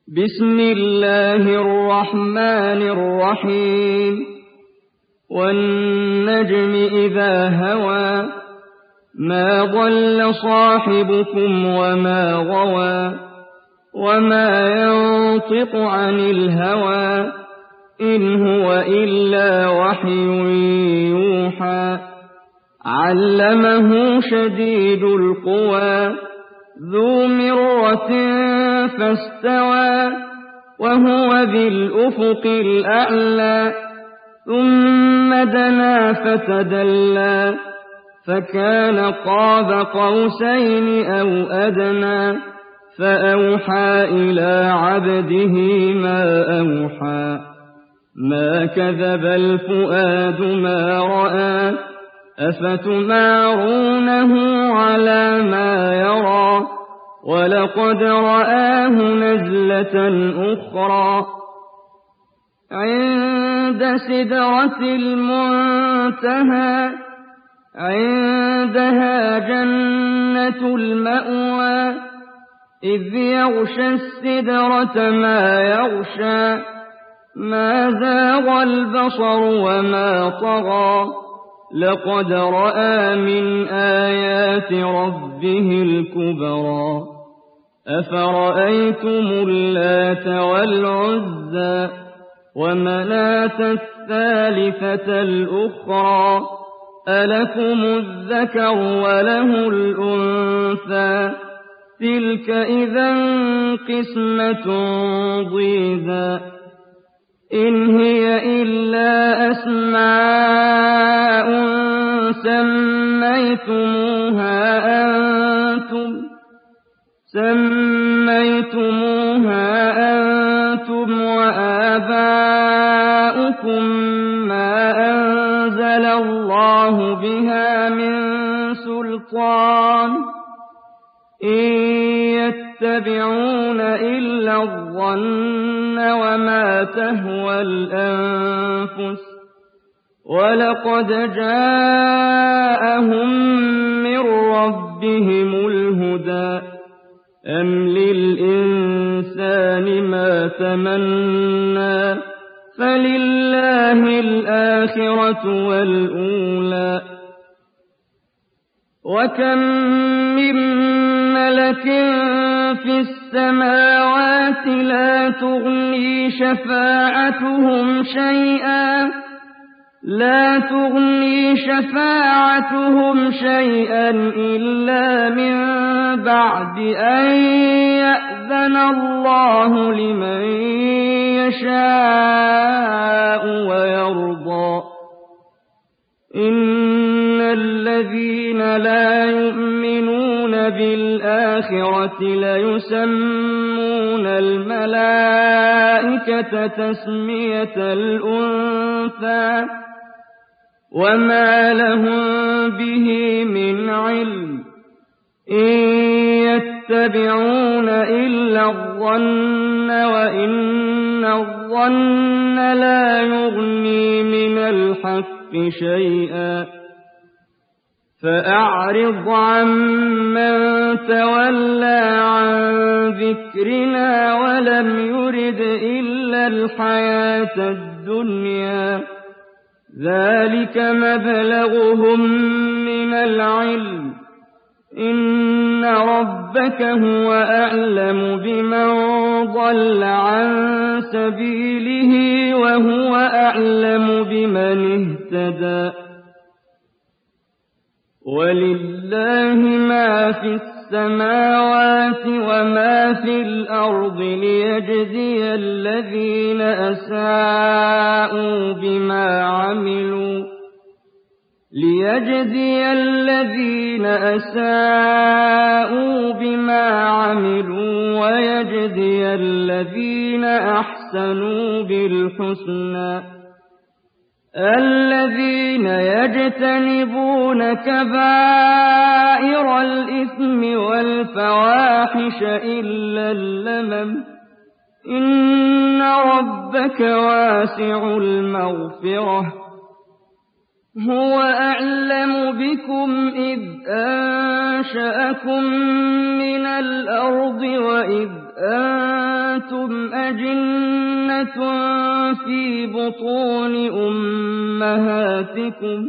بسم الله الرحمن الرحيم والنجم إذا هوى ما ضل صاحبكم وما غوى وما ينطق عن الهوى إن هو إلا وحي يوحى علمه شديد القوى ذو مرة فاستوى وهو بالأفق الأعلى ثم دنا فتدلى فكان قاب قوسين أو أدنى فأوحى إلى عبده ما أوحى ما كذب الفؤاد ما رأى أفتمارونه على ما يرى ولقد رآه نزلة أخرى عند سدرة المنتهى عندها جنة المأوى إذ يغشى السدرة ما يغشى ما زاغ البصر وما طغى لقد رأى من آيات ربه الكبرى أفرأيتم اللات والعزى ومناة الثالثة الأخرى ألكم الذكر وله الأنثى تلك إذا قسمة ضيزى إن هي إلا أسماء سميتموها أنتم وآباؤكم ما أنزل الله بها من سلطان إن يتبعون إلا الظن وما تهوى الأنفس ولقد جاءهم من ربهم الهدى أم للإنسان ما تمنى فلله الآخرة والأولى وكم من ملك في السماوات لا تغني شفاعتهم شيئا إلا من بعد أن يأذن الله لمن يشاء ويرضى إن الذين لا يؤمنون بالآخرة ليسمون الملائكة تسمية الأنثى وما لهم به من علم إن يتبعون إلا الظن وإن الظن لا يغني من الحق شيئا فأعرض عمن تولى عن ذكرنا ولم يرد إلا الحياة الدنيا ذلك مبلغهم من العلم إن ربك هو أعلم بمن ضل عن سبيله وهو أعلم بمن اهتدى ولله ما في السماوات وما في الأرض ليجزي الذين أساءوا بما عملوا ويجزي الذين أحسنوا بالحسنى الذين يجتنبون كبائر الإثم والفواحش إلا اللمم إن ربك واسع المغفرة هو أعلم بكم إذ أنشأكم من الأرض وإذ أنتم أجنة في بطون أمهاتكم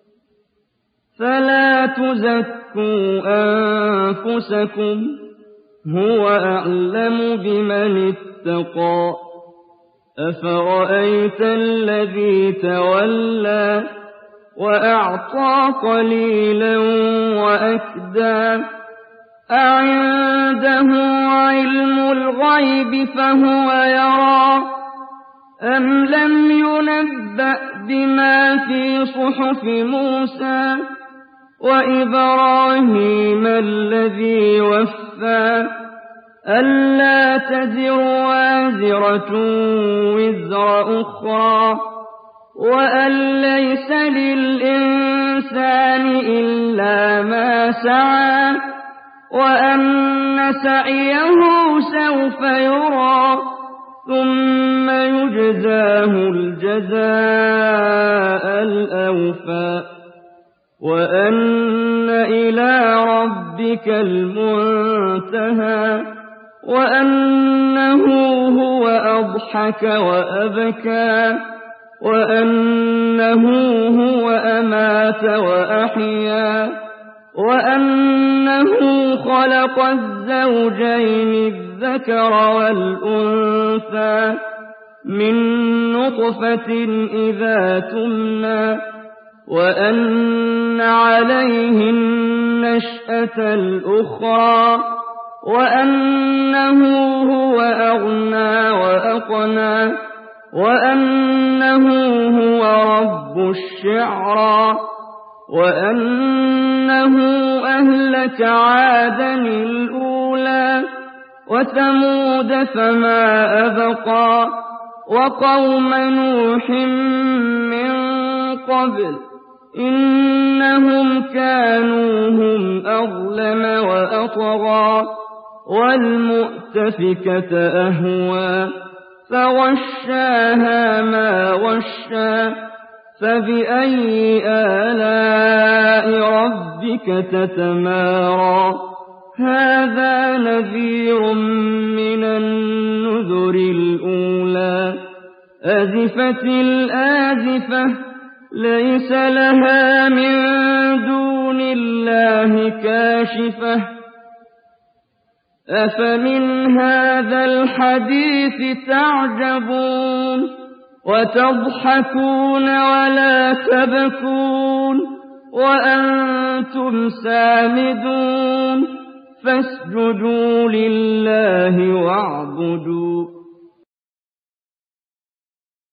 فلا تزكوا أنفسكم هو أعلم بمن اتقى أفرأيت الذي تولى وأعطى قليلا وأكدى أعنده علم الغيب فهو يرى أم لم ينبأ بما في صحف موسى وإبراهيم الذي وفى ألا تزر وازرة وزر أخرى وأن ليس للإنسان إلا ما سعى وأن سعيه سوف يرى ثم يجزاه الجزاء الأوفى وأن إلى ربك المنتهى وأنه هو أضحك وأبكى وأنه هو أمات وأحيا وأنه خلق الزوجين الذكر والأنثى من نطفة إذا تمنى وأن عليه النشأة الأخرى وأنه هو أغنى وأقنى وأنه هو رب الشعرى وأنه أهلك عادا الأولى وثمود فما أبقى وقوم نوح من قبل إنهم كانوا هم أظلم وأطغى والمؤتفكة أهوى فغشاها ما غشى فبأي آلاء ربك تتمارى هذا نذير من النذر الأولى أزفت الآزفة ليس لها من دون الله كاشفة أفمن هذا الحديث تعجبون وتضحكون ولا تبكون وأنتم سامدون فاسجدوا لله واعبدوا